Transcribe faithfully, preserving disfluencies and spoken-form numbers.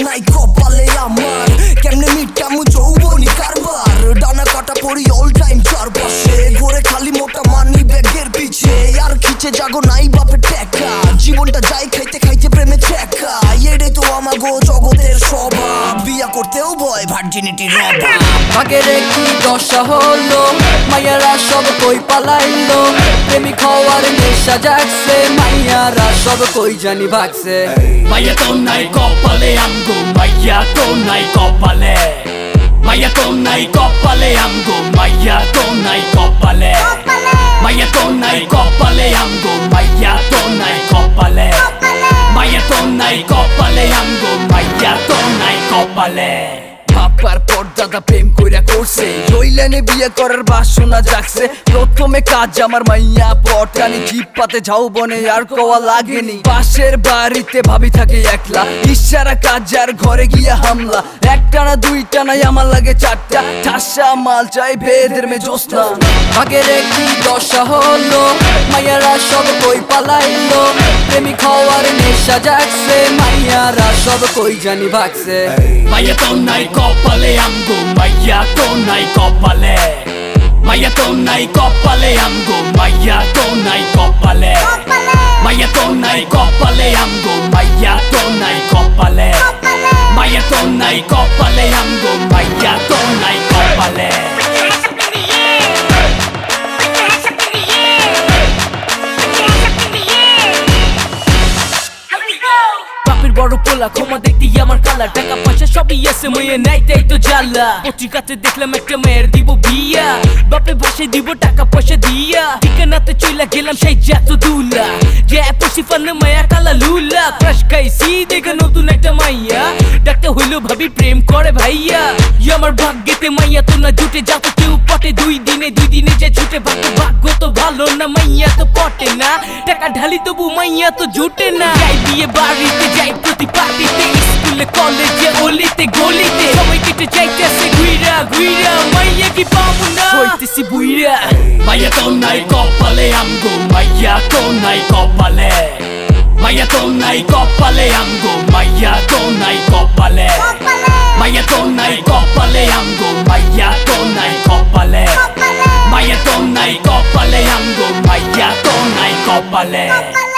নাই কপালে আমার কেমনে মিটামু যৌবনী কারবার ডানা কাটা পড়ি অল টাইম চারপাশে ঘুরে খালি মোটা মানি ব্যাগের পিছে আর খিচে জাগো নাই বাপে টেকা জীবনটা যাই খাইতে খাইতে প্রেমে ঠেকা এটাই তো আমাগো জগতের স্বভাব বিয়া করতেও ভয় ভার্জিনিটির অভাব আগের কি দশা হলো মাইয়ারা সব কই পালাইলো প্রেমিক হওয়ার নেশা জাগছে মাইয়ারা সব কই জানি ভাগছে মাইয়া তো নাই কপালে আমগো মাইয়া তো নাই কপালে মাইয়া তো নাই কপালে আমগো মাইয়া তো নাই কপালে মাইয়া তো নাই কপালে আমগো মাইয়া তো নাই কপালে মাইয়া তো নাই কপালে আমগো মাইয়া তো নাই কপালে বাপার পর দাদা প্রেম কইরা করছে জইলানে বিয়ে করার বাসনা জাগছে প্রথমে কাজ আমার মাইয়া পটানি জিপ পাতে ঝাউ বনে আর কোয়া লাগেনি পাশের বাড়িতে ভাবি থাকে একলা ইশারা কাজ আর ঘরে গিয়া হামলা একটা না দুইটা নাই আমার লাগে চারটা ঠাসা মাল চাই ভেদের মে জোসনা আগের কি দশা হলো মাইয়ারা সব কই পালাইলো প্রেমিক হওয়ার নেশা জাগছে মাইয়ারা সব কই জানি ভাগছে মাইয়া তো নাই কপালে আমগো মাইয়া তো নাই কপালে মাইয়া তো নাই কপালে আমগো মাইয়া তো নাই কপালে মাইয়া তো নাই কপালে আমগো মাইয়া তো নাই কপালে মাইয়া তো নাই কপালে আমগো মাইয়া তো নাই কপালে বড় পোলা ক্ষমা দেখতে আমার কালা টাকা পয়সা সবই আছে মেয়ে নাই তাই তো জ্বালা পত্রিকাতে দেখলাম একটা মেয়ের দিব বিয়া বাপে বসে দিব টাকা পয়সা দিয়া ঠিকানাতে চইলা গেলাম সেই জাত দুলা যে পশি ফান মায়া কালা লুলা ক্রাশ খাইছি দেখে নতুন একটা মাইয়া ডাকতে হইলো ভাবি প্রেম করে ভাইয়া আমার ভাগ্যেতে মাইয়া তো না জুটে যাতো কেউ পটে দুই দিনে দুই দিনে যে ছুটে ভাগ্য ভাগ্য তো ভালো না মাইয়া তো পটে না টাকা ঢালি তবু মাইয়া তো জুটে না যাই বিয়ে বাড়িতে যাই প্রতি পার্টিতে স্কুলে কলেজে অলিতে গলিতে সবাই কেটে যাইতেছে ঘুইরা ঘুইরা মাইয়া কি পাবো না হইতেছি বুইরা মাইয়া তো নাই কপালে আমগো মাইয়া তো নাই কপালে মাইয়া তো নাই কপালে আমগো মাইয়া তো নাই কপালে মাইয়া তো নাই কপালে আমগো মাইয়া তো নাই কপালে মাইয়া তো নাই কপালে আমগো মাইয়া তো নাই কপালে